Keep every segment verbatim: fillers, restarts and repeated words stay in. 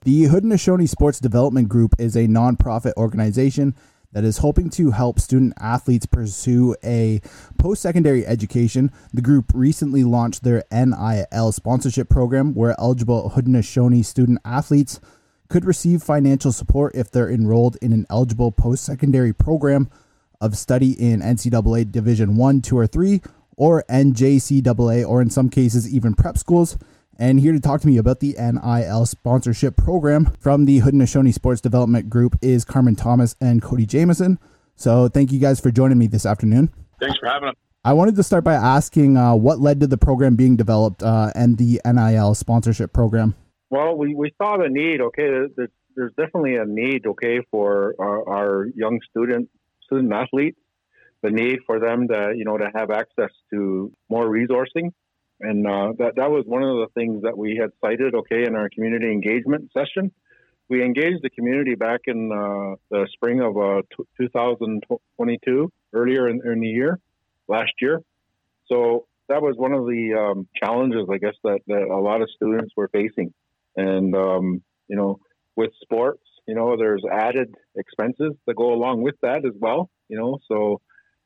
The Haudenosaunee Sports Development Group is a nonprofit organization that is hoping to help student athletes pursue a post-secondary education. The group recently launched their N I L sponsorship program, where eligible Haudenosaunee student athletes could receive financial support if they're enrolled in an eligible post-secondary program of study in N C double A Division one, two, or three, or N J C double A, or in some cases even prep schools. And here to talk to me about the N I L sponsorship program from the Haudenosaunee Sports Development Group is Carmen Thomas and Cody Jameson. So thank you guys for joining me this afternoon. Thanks for having us. I wanted to start by asking uh, what led to the program being developed uh, and the N I L sponsorship program. Well, we, we saw the need, okay, there's, there's definitely a need, okay, for our, our young student student athletes, the need for them to, you know, to have access to more resourcing. And uh, that, that was one of the things that we had cited, okay, in our community engagement session. We engaged the community back in uh, the spring of uh, t- two thousand twenty-two, earlier in, in the year, last year. So that was one of the um, challenges, I guess, that, that a lot of students were facing. And, um, you know, with sports, you know, there's added expenses that go along with that as well, you know. So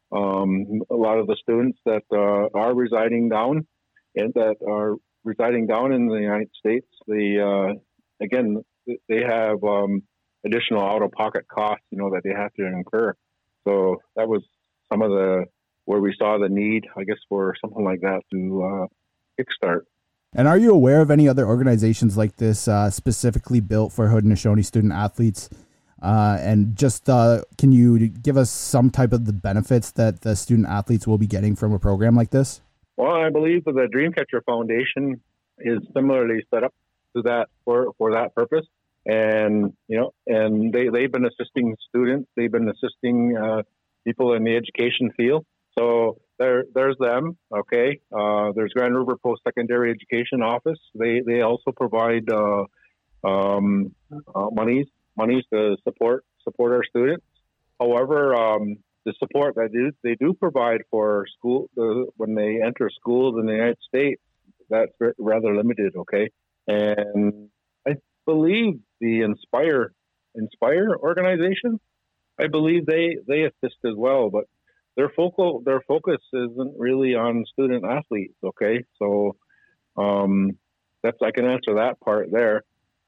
um, a lot of the students that uh, are residing down and that are residing down in the United States, they, uh, again, they have um, additional out-of-pocket costs, you know, that they have to incur. So that was some of the, where we saw the need, I guess, for something like that to uh, kickstart. And are you aware of any other organizations like this uh, specifically built for Haudenosaunee student athletes? Uh, and just uh, can you give us some type of the benefits that the student athletes will be getting from a program like this? Well, I believe that the Dreamcatcher Foundation is similarly set up to that for, for that purpose. And, you know, and they, they've been assisting students. They've been assisting uh, people in the education field. So there, there's them. Okay. Uh, there's Grand River Post-Secondary Education Office. They, they also provide uh, um, uh, monies, monies to support, support our students. However, um, the support that do, they do provide for school uh, when they enter schools in the United States, that's rather limited, okay? And I believe the Inspire Inspire organization, I believe they, they assist as well, but their focal their focus isn't really on student athletes, okay? So um, that's I can answer that part there.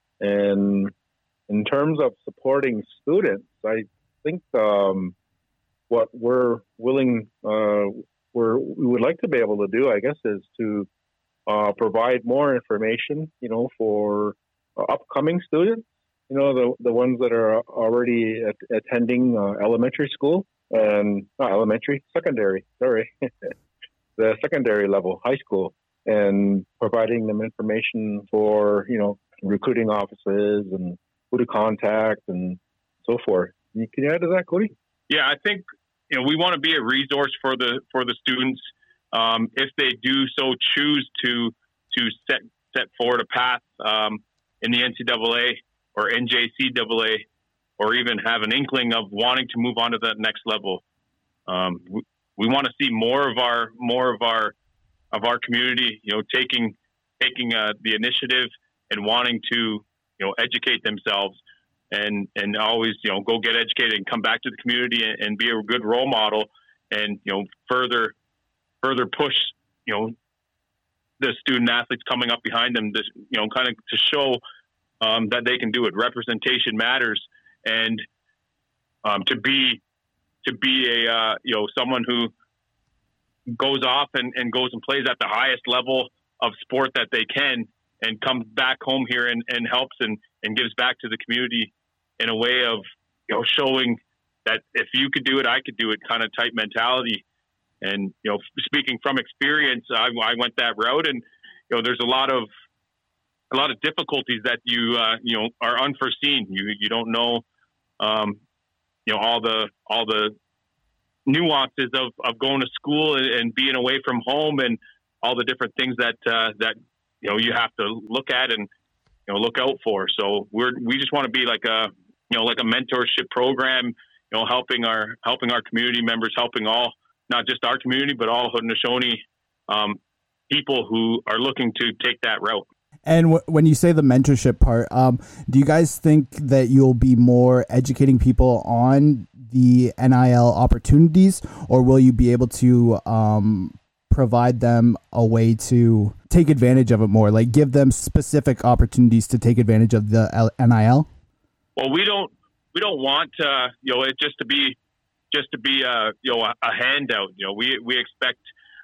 And in terms of supporting students, I think um, what we're willing, uh, we're, we would like to be able to do, I guess, is to uh, provide more information, you know, for uh, upcoming students, you know, the the ones that are already at, attending uh, elementary school and not elementary, secondary, sorry, the secondary level, high school, and providing them information for, you know, recruiting offices and who to contact and so forth. Can you add to that, Cody? Yeah, I think, you know, we want to be a resource for the for the students um, if they do so choose to to set set forward a path um, in the N C double A or N J C double A, or even have an inkling of wanting to move on to that next level. Um, we, we want to see more of our more of our of our community, you know, taking taking uh, the initiative and wanting to, you know, educate themselves. And, and always, you know, go get educated and come back to the community and, and be a good role model and, you know, further, further push, you know, the student athletes coming up behind them, this, you know, kind of to show um, that they can do it. Representation matters. And um, to be, to be a, uh, you know, someone who goes off and, and goes and plays at the highest level of sport that they can and comes back home here and, and helps and, and gives back to the community in a way of, you know, showing that if you could do it, I could do it kind of type mentality. And, you know, speaking from experience, I, I went that route, and, you know, there's a lot of, a lot of difficulties that you, uh, you know, are unforeseen. You, you don't know, um, you know, all the, all the nuances of, of going to school and, and being away from home and all the different things that, uh, that, you know, you have to look at and, you know, look out for. So we're, we just want to be like a, you know, like a mentorship program, you know, helping our, helping our community members, helping all, not just our community, but all Haudenosaunee um, people who are looking to take that route. And w- when you say the mentorship part, um, do you guys think that you'll be more educating people on the N I L opportunities, or will you be able to um, provide them a way to take advantage of it more, like give them specific opportunities to take advantage of the L- N I L? Well, we don't we don't want uh, you know it just to be just to be a you know a, a handout. You know, we we expect.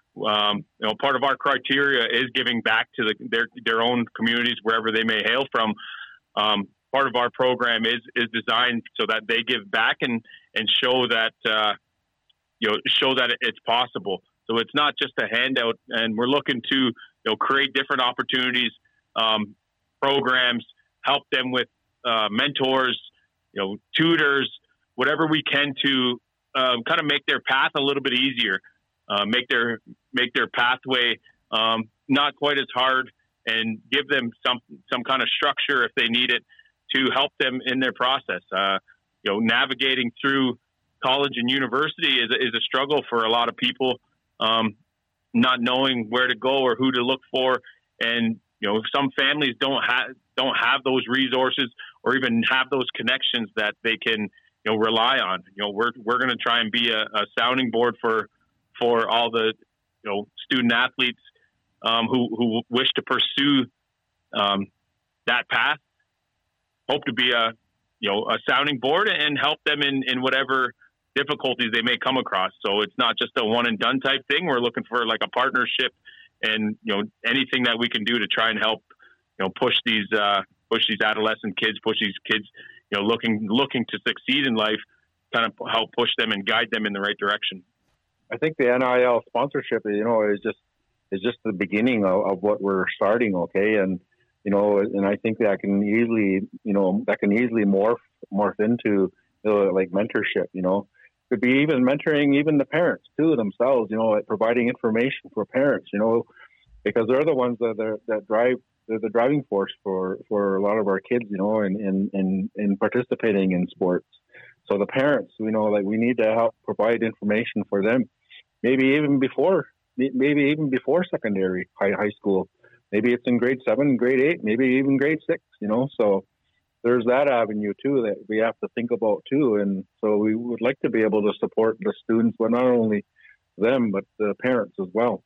Um, you know, part of our criteria is giving back to the, their their own communities wherever they may hail from. Um, part of our program is is designed so that they give back and and show that uh, you know show that it's possible. So it's not just a handout, and we're looking to you know create different opportunities, um, programs, help them with uh, mentors, you know, tutors, whatever we can to um, kind of make their path a little bit easier. Uh, make their make their pathway um, not quite as hard, and give them some some kind of structure if they need it to help them in their process. Uh, you know, navigating through college and university is is a struggle for a lot of people, um, not knowing where to go or who to look for, and you know, some families don't have don't have those resources or even have those connections that they can you know rely on. You know, we're we're going to try and be a, a sounding board for. for all the, you know, student athletes um, who, who wish to pursue um, that path. Hope to be a, you know, a sounding board and help them in, in whatever difficulties they may come across. So it's not just a one and done type thing. We're looking for like a partnership and, you know, anything that we can do to try and help, you know, push these, uh, push these adolescent kids, push these kids, you know, looking, looking to succeed in life, kind of help push them and guide them in the right direction. I think the N I L sponsorship, you know, is just is just the beginning of, of what we're starting. Okay, and you know, and I think that can easily, you know, that can easily morph morph into you know, like mentorship. You know, could be even mentoring even the parents too themselves. You know, like providing information for parents. You know, because they're the ones that are, that drive. They're the driving force for, for a lot of our kids. You know, in in in, in participating in sports. So the parents, you know, like we need to help provide information for them. Maybe even before, maybe even before secondary, high high school. Maybe it's in grade seven, grade eight, maybe even grade six. You know, so there's that avenue too that we have to think about too. And so we would like to be able to support the students, but not only them, but the parents as well.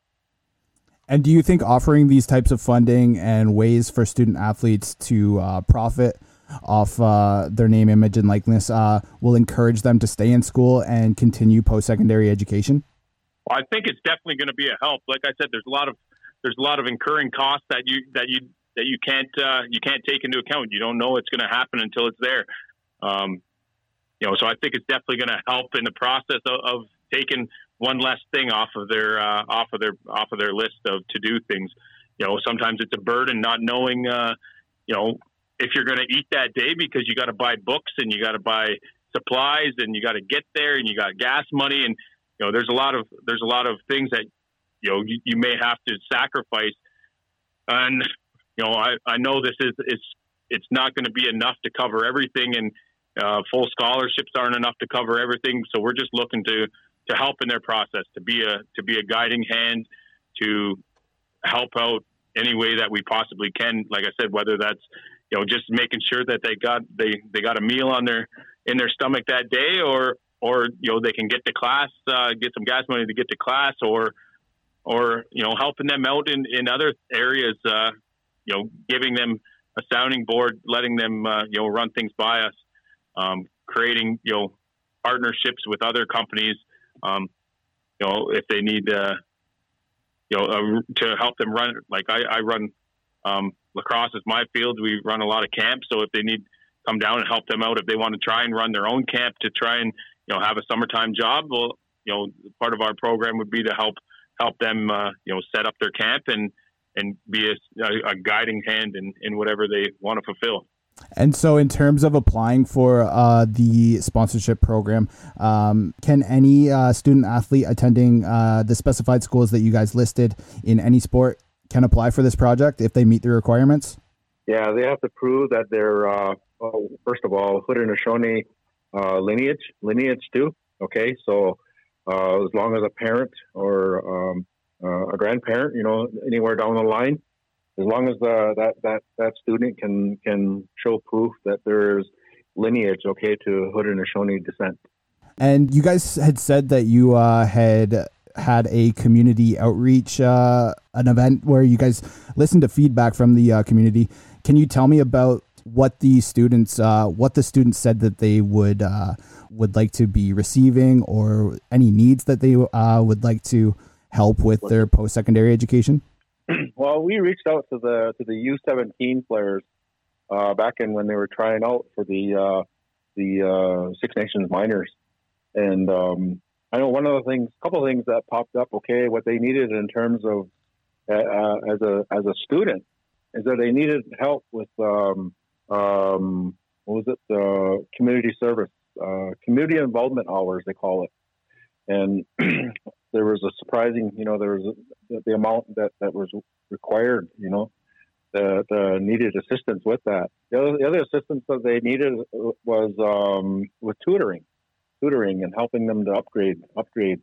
And do you think offering these types of funding and ways for student athletes to uh, profit off uh, their name, image, and likeness uh, will encourage them to stay in school and continue post-secondary education? Well, I think it's definitely going to be a help. Like I said, there's a lot of there's a lot of incurring costs that you that you that you can't uh, you can't take into account. You don't know it's going to happen until it's there. Um, you know, so I think it's definitely going to help in the process of, of taking one less thing off of their uh, off of their off of their list of to do things. You know, sometimes it's a burden not knowing. Uh, you know, if you're going to eat that day because you got to buy books and you got to buy supplies and you got to get there and you got gas money and you know, there's a lot of there's a lot of things that you know you, you may have to sacrifice, and you know I, I know this is it's it's not going to be enough to cover everything, and uh, full scholarships aren't enough to cover everything. So we're just looking to to help in their process, to be a to be a guiding hand, to help out any way that we possibly can. Like I said, whether that's you know just making sure that they got they, they got a meal on their in their stomach that day, or or, you know, they can get to class, uh, get some gas money to get to class, or, or, you know, helping them out in, in other areas, uh, you know, giving them a sounding board, letting them, uh, you know, run things by us, um, creating, you know, partnerships with other companies, um, you know, if they need, uh, you know, uh, to help them run, like I, I run, um, lacrosse is my field. We run a lot of camps. So if they need come down and help them out, if they want to try and run their own camp to try and, you know, have a summertime job, well, you know, part of our program would be to help help them, uh, you know, set up their camp and and be a, a guiding hand in, in whatever they want to fulfill. And so in terms of applying for uh, the sponsorship program, um, can any uh, student athlete attending uh, the specified schools that you guys listed in any sport can apply for this project if they meet the requirements? Yeah, they have to prove that they're, uh, well, first of all, Haudenosaunee Uh, lineage, lineage too. Okay, so uh, as long as a parent or um, uh, a grandparent, you know, anywhere down the line, as long as the, that, that, that student can, can show proof that there's lineage, okay, to Haudenosaunee descent. And you guys had said that you uh, had had a community outreach, uh, an event where you guys listened to feedback from the uh, community. Can you tell me about what the students, uh, what the students said that they would uh, would like to be receiving, or any needs that they uh, would like to help with their post-secondary education? Well, we reached out to the to the U seventeen players uh, back in when they were trying out for the uh, the uh, Six Nations minors, and um, I know one of the things, a couple of things that popped up. Okay, what they needed in terms of uh, as a as a student is that they needed help with um, um, what was it, uh, community service, uh, community involvement hours they call it, and there was a surprising, you know, there was a, the amount that, that was required, you know, the, the needed assistance with that. The other, the other assistance that they needed was um, with tutoring, tutoring and helping them to upgrade upgrades.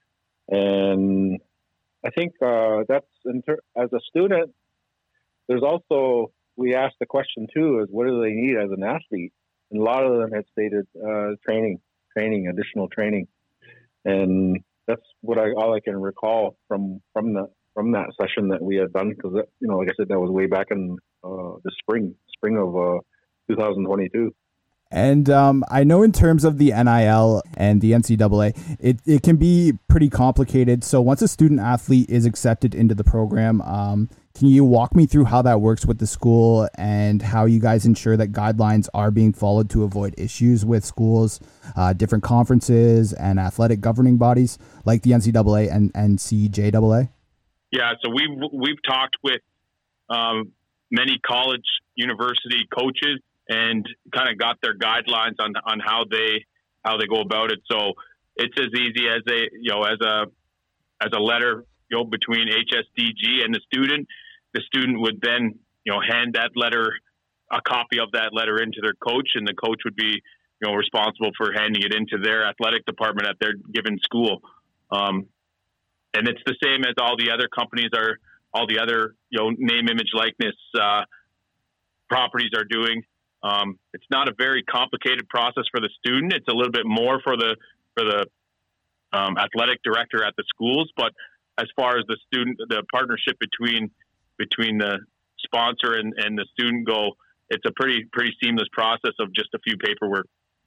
And I think uh, that's, inter- as a student, there's also, we asked the question too, is what do they need as an athlete? And a lot of them had stated uh, training, training, additional training. And that's what I all I can recall from from the from that session that we had done, because you know, like I said, that was way back in uh, the spring spring of uh, two thousand twenty-two. And um, I know in terms of the N I L and the N C double A, it, it can be pretty complicated. So once a student athlete is accepted into the program, um, can you walk me through how that works with the school and how you guys ensure that guidelines are being followed to avoid issues with schools, uh, different conferences, and athletic governing bodies like the N C double A and N C J A A? Yeah, so we've, we've talked with um, many college, university coaches and kind of got their guidelines on, on how they how they go about it. So it's as easy as a you know as a as a letter you know between H S D G and the student. The student would then you know hand that letter, a copy of that letter, into their coach, and the coach would be you know responsible for handing it into their athletic department at their given school. Um, and it's the same as all the other companies are, all the other you know name, image, likeness uh, properties are doing. Um, it's not a very complicated process for the student. It's a little bit more for the for the um, athletic director at the schools. But as far as the student, the partnership between between the sponsor and, and the student go, it's a pretty pretty seamless process of just a few paperwork.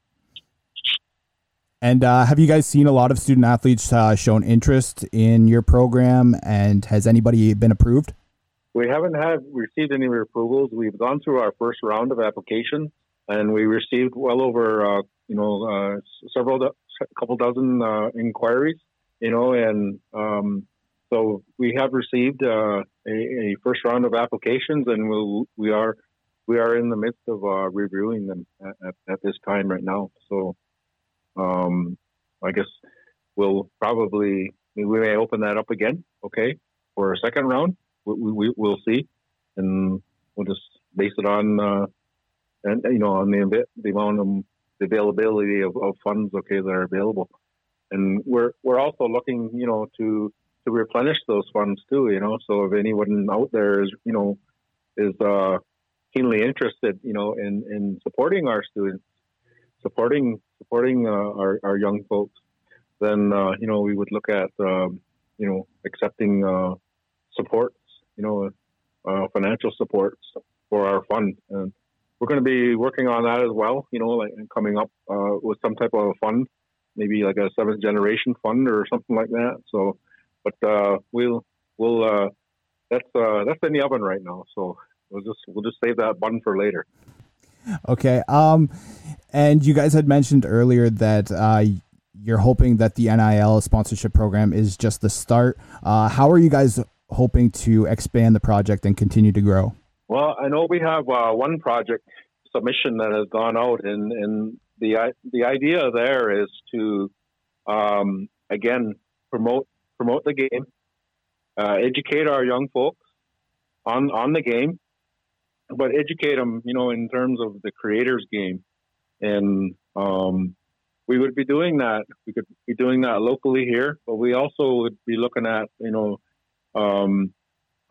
And uh, have you guys seen a lot of student athletes uh, shown interest in your program? And has anybody been approved? We haven't had received any approvals. We've gone through our first round of applications, and we received well over, uh, you know, uh, several, do- a couple dozen uh, inquiries, you know, and um, so we have received uh, a, a first round of applications, and we'll, we are we are in the midst of uh, reviewing them at, at, at this time right now. So um, I guess we'll probably we may open that up again, okay, for a second round. We, we we'll see, and we'll just base it on, uh, and you know, on the the amount of the availability of, of funds, okay, that are available, and we're we're also looking, you know, to to replenish those funds too, you know. So if anyone out there is, you know, is uh, keenly interested, you know, in, in supporting our students, supporting supporting uh, our our young folks, then uh, you know, we would look at um, you know accepting uh, support. You know, uh, financial support for our fund, and we're going to be working on that as well. You know, like coming up uh, with some type of a fund, maybe like a seventh generation fund or something like that. So, but uh, we'll we'll uh, that's uh, that's in the oven right now. So we'll just we'll just save that bun for later. Okay. Um, and you guys had mentioned earlier that uh, you're hoping that the N I L sponsorship program is just the start. Uh, how are you guys hoping to expand the project and continue to grow? Well, I know we have uh, one project submission that has gone out, and, and the the idea there is to um, again promote promote the game, uh, educate our young folks on on the game, but educate them, you know, in terms of the creators game, and um, we would be doing that. We could be doing that locally here, but we also would be looking at, you know. Um,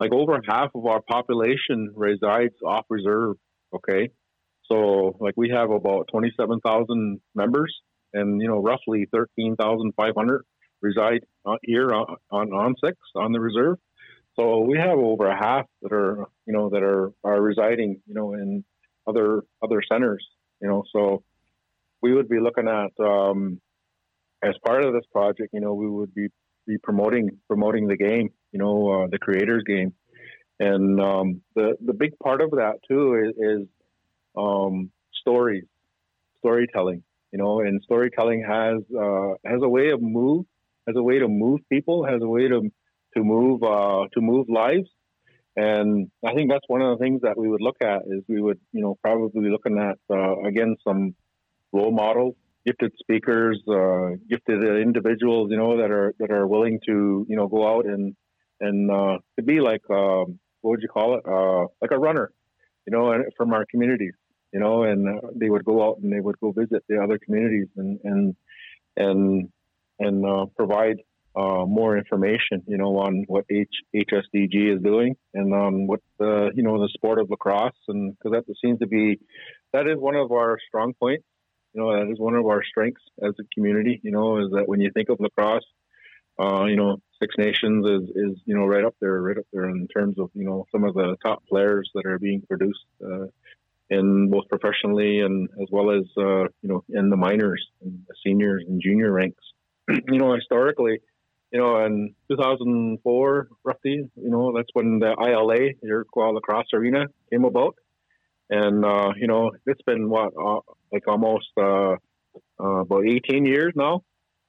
like over half of our population resides off reserve. Okay. So like we have about twenty-seven thousand members, and, you know, roughly thirteen thousand five hundred reside here on, on, on six on the reserve. So we have over a half that are, you know, that are, are residing, you know, in other, other centers, you know, so we would be looking at, um, as part of this project, you know, we would be, be promoting, promoting the game, you know, uh, the creators game. And, um, the, the big part of that too is, is um, stories, storytelling, you know, and storytelling has, uh, has a way of move, has a way to move people, has a way to, to move, uh, to move lives. And I think that's one of the things that we would look at is we would, you know, probably be looking at, uh, again, some role models, gifted speakers, uh, gifted individuals, you know, that are, that are willing to, you know, go out and, and, uh, to be like, um, what would you call it? Uh, like a runner, you know, and from our communities, you know, and uh, they would go out and they would go visit the other communities and, and, and, and, uh, provide, uh, more information, you know, on what H, HSDG is doing and on what the, you know, the sport of lacrosse. And because that seems to be, that is one of our strong points, you know, that is one of our strengths as a community, you know, is that when you think of lacrosse, uh, you know, Six Nations is, is, you know, right up there, right up there in terms of, you know, some of the top players that are being produced, uh, in both professionally and as well as, uh, you know, in the minors and the seniors and junior ranks. You know, historically, you know, in two thousand four, roughly, you know, that's when the I L A, the Iroquois Lacrosse Arena, came about. And, uh, you know, it's been, what, uh, like almost uh, uh, about eighteen years now.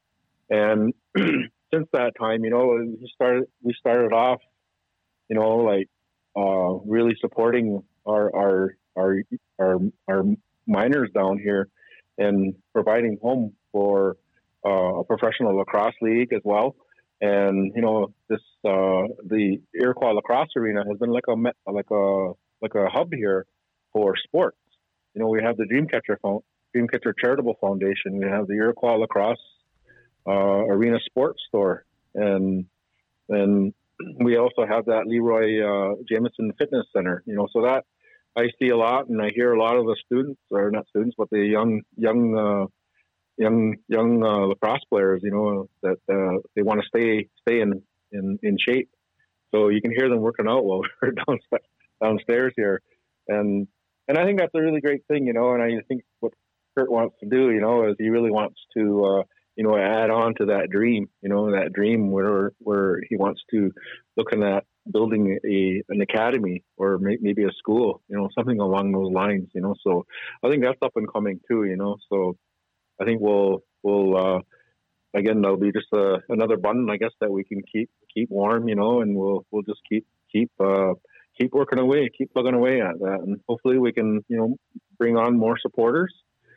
And since that time, you know, we started, we started off, you know, like uh, really supporting our, our, our, our, our minors down here and providing home for uh, a professional lacrosse league as well. And, you know, this, uh, the Iroquois Lacrosse Arena has been like a, like a, like a hub here for sports. You know, we have the Dreamcatcher, Dreamcatcher Charitable Foundation. We have the Iroquois Lacrosse uh, Arena Sports Store. And, and we also have that Leroy uh, Jameson Fitness Center, you know, so that I see a lot and I hear a lot of the students, or not students, but the young, young, uh, young young uh, lacrosse players, you know, that uh, they want to stay stay in, in in shape. So you can hear them working out while we're downstairs, downstairs here, and and I think that's a really great thing, you know. And I think what Kurt wants to do, you know, is he really wants to uh, you know, add on to that dream, you know, that dream where where he wants to looking at building a an academy or may, maybe a school, you know, something along those lines, you know. So I think that's up and coming too, you know. So I think we'll, we'll, uh, again, there'll be just a, another button, I guess, that we can keep, keep warm, you know, and we'll, we'll just keep, keep, uh, keep working away, keep plugging away at that. And hopefully we can, you know, bring on more supporters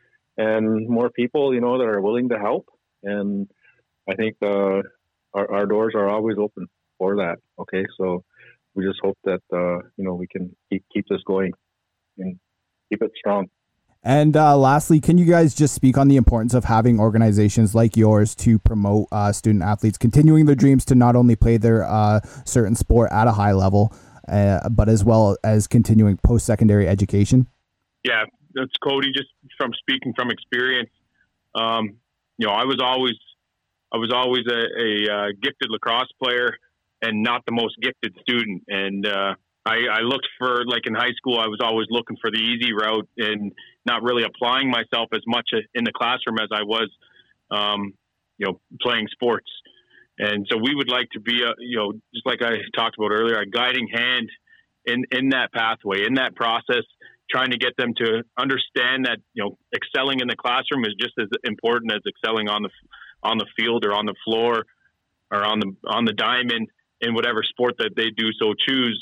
and more people, you know, that are willing to help. And I think, uh, our, our doors are always open for that. Okay. So we just hope that, uh, you know, we can keep, keep this going and keep it strong. And uh, lastly, can you guys just speak on the importance of having organizations like yours to promote uh, student athletes continuing their dreams to not only play their uh, certain sport at a high level, uh, but as well as continuing post-secondary education? Yeah, that's Cody. Just from speaking from experience, um, you know, I was always, I was always a, a uh, gifted lacrosse player and not the most gifted student, and uh, I, I looked for, like in high school, I was always looking for the easy route and not really applying myself as much in the classroom as I was, um, you know, playing sports. And so we would like to be, a, you know, just like I talked about earlier, a guiding hand in, in that pathway, in that process, trying to get them to understand that, you know, excelling in the classroom is just as important as excelling on the, on the field or on the floor or on the, on the diamond in whatever sport that they do so choose.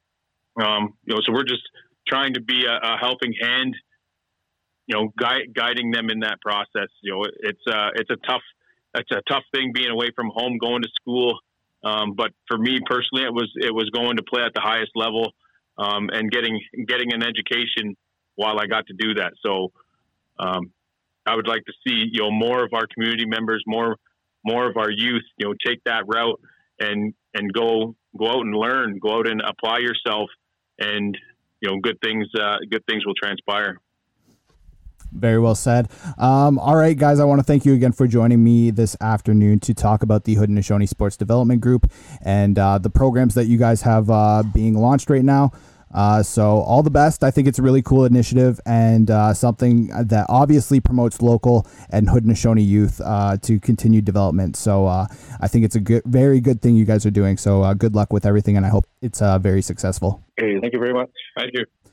Um, you know, so we're just trying to be a, a helping hand, you know, gui- guiding them in that process. You know, it's uh, it's a tough, it's a tough thing being away from home, going to school. Um, but for me personally, it was it was going to play at the highest level um, and getting getting an education while I got to do that. So um, I would like to see, you know, more of our community members, more more of our youth, you know, take that route and and go go out and learn, go out and apply yourself, and you know, good things, uh, good things will transpire. Very well said. Um, all right, guys, I want to thank you again for joining me this afternoon to talk about the Haudenosaunee Sports Development Group and uh, the programs that you guys have uh, being launched right now. Uh, so all the best. I think it's a really cool initiative and uh, something that obviously promotes local and Haudenosaunee youth uh, to continue development. So uh, I think it's a good, very good thing you guys are doing. So uh, good luck with everything, and I hope it's uh, very successful. Okay, thank you very much. Thank you.